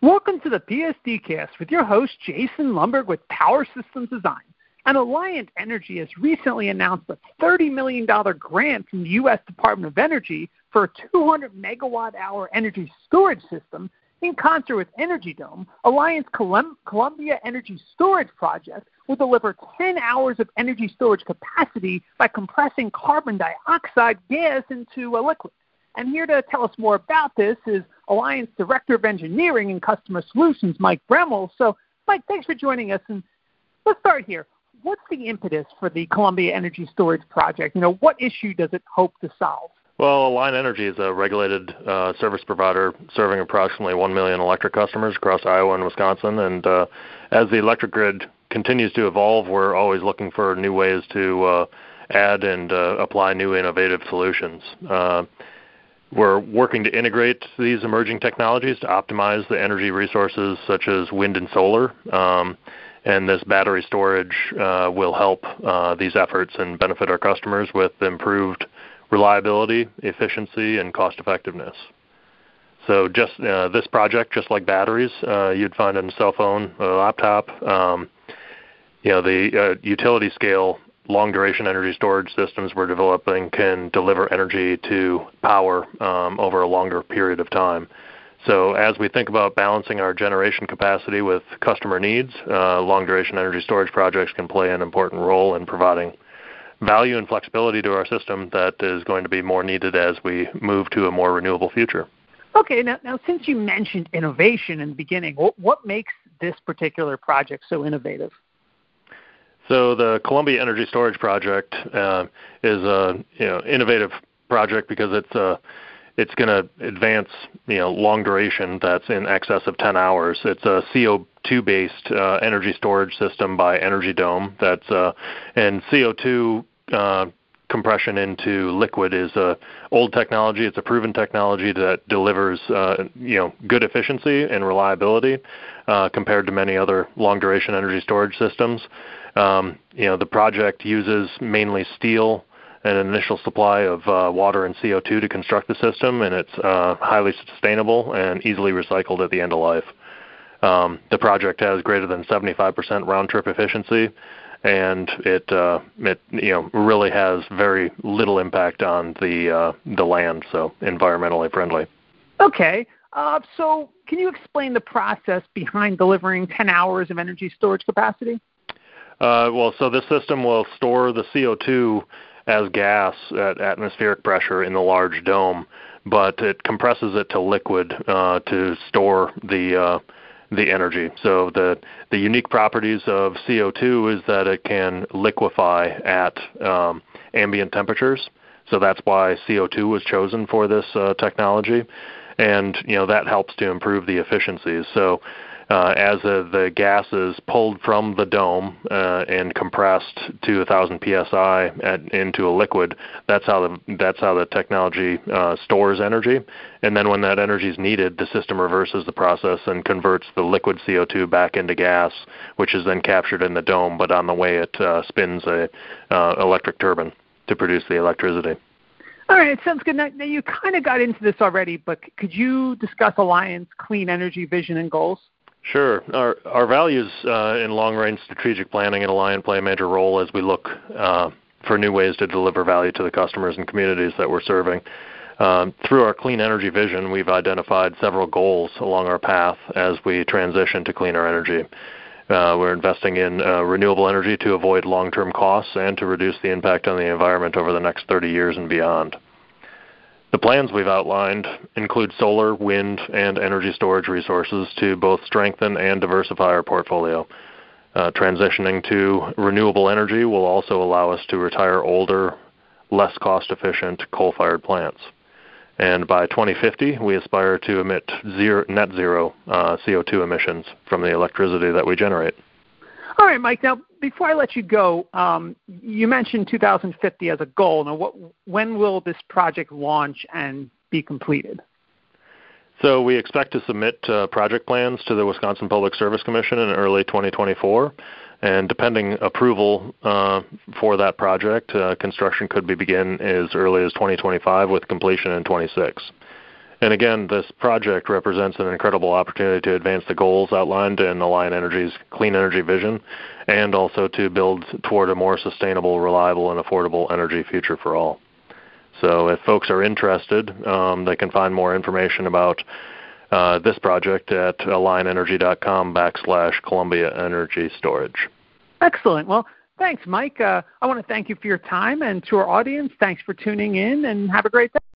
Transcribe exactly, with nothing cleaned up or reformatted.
Welcome to the P S D Cast with your host, Jason Lumberg with Power Systems Design. And Alliant Energy has recently announced a thirty million dollars grant from the U S Department of Energy for a two hundred megawatt hour energy storage system. In concert with Energy Dome, Alliant's Colum- Columbia Energy Storage Project will deliver ten hours of energy storage capacity by compressing carbon dioxide gas into a liquid. And here to tell us more about this is Alliant's Director of Engineering and Customer Solutions, Mike Bremmel. So, Mike, thanks for joining us. And let's start here. What's the impetus for the Columbia Energy Storage Project? You know, what issue does it hope to solve? Well, Alliant Energy is a regulated uh, service provider serving approximately one million electric customers across Iowa and Wisconsin. And uh, as the electric grid continues to evolve, we're always looking for new ways to uh, add and uh, apply new innovative solutions. Uh, We're working to integrate these emerging technologies to optimize the energy resources such as wind and solar. Um, and this battery storage uh, will help uh, these efforts and benefit our customers with improved reliability, efficiency, and cost effectiveness. So just uh, this project, just like batteries, uh, you'd find in a cell phone, a laptop, um, you know, the uh, utility scale long-duration energy storage systems we're developing can deliver energy to power um, over a longer period of time. So as we think about balancing our generation capacity with customer needs, uh, long-duration energy storage projects can play an important role in providing value and flexibility to our system that is going to be more needed as we move to a more renewable future. Okay, now, now since you mentioned innovation in the beginning, what, what makes this particular project so innovative? So the Columbia Energy Storage Project uh, is a you know innovative project because it's uh, it's going to advance you know long duration that's in excess of ten hours. It's a C O two based uh, energy storage system by Energy Dome. That's uh, and C O two uh, compression into liquid is a old technology. It's a proven technology that delivers uh, you know good efficiency and reliability uh, compared to many other long duration energy storage systems. Um, you know, the project uses mainly steel and an initial supply of uh, water and C O two to construct the system, and it's uh, highly sustainable and easily recycled at the end of life. Um, the project has greater than seventy-five percent round-trip efficiency, and it uh, it you know really has very little impact on the uh, the land, so environmentally friendly. Okay, uh, so can you explain the process behind delivering ten hours of energy storage capacity? Uh, well, so this system will store the C O two as gas at atmospheric pressure in the large dome, but it compresses it to liquid uh, to store the uh, the energy. So the the unique properties of C O two is that it can liquefy at um, ambient temperatures. So that's why C O two was chosen for this uh, technology, and you know that helps to improve the efficiencies. So. Uh, as uh, the gas is pulled from the dome uh, and compressed to one thousand P S I at, into a liquid, that's how the that's how the technology uh, stores energy. And then when that energy is needed, the system reverses the process and converts the liquid C O two back into gas, which is then captured in the dome. But on the way, it uh, spins a uh, electric turbine to produce the electricity. All right, sounds good. Now, now you kind of got into this already, but could you discuss Alliant's clean energy vision and goals? Sure. Our our values uh, in long-range strategic planning at Alliant play a major role as we look uh, for new ways to deliver value to the customers and communities that we're serving. Um, through our clean energy vision, we've identified several goals along our path as we transition to cleaner energy. Uh, we're investing in uh, renewable energy to avoid long-term costs and to reduce the impact on the environment over the next thirty years and beyond. The plans we've outlined include solar, wind, and energy storage resources to both strengthen and diversify our portfolio. Uh, transitioning to renewable energy will also allow us to retire older, less cost-efficient coal-fired plants. And by twenty fifty, we aspire to emit zero, net zero uh, C O two emissions from the electricity that we generate. All right, Mike. Now, before I let you go, um, you mentioned two thousand fifty as a goal. Now, what, when will this project launch and be completed? So we expect to submit uh, project plans to the Wisconsin Public Service Commission in early twenty twenty-four. And depending approval uh, for that project, uh, construction could be begin as early as twenty twenty-five with completion in twenty-six. And again, this project represents an incredible opportunity to advance the goals outlined in Alliant Energy's clean energy vision, and also to build toward a more sustainable, reliable, and affordable energy future for all. So if folks are interested, um, they can find more information about uh, this project at alliantenergy.com backslash Columbia Energy Storage. Excellent. Well, thanks, Mike. Uh, I want to thank you for your time, and to our audience, thanks for tuning in, and have a great day.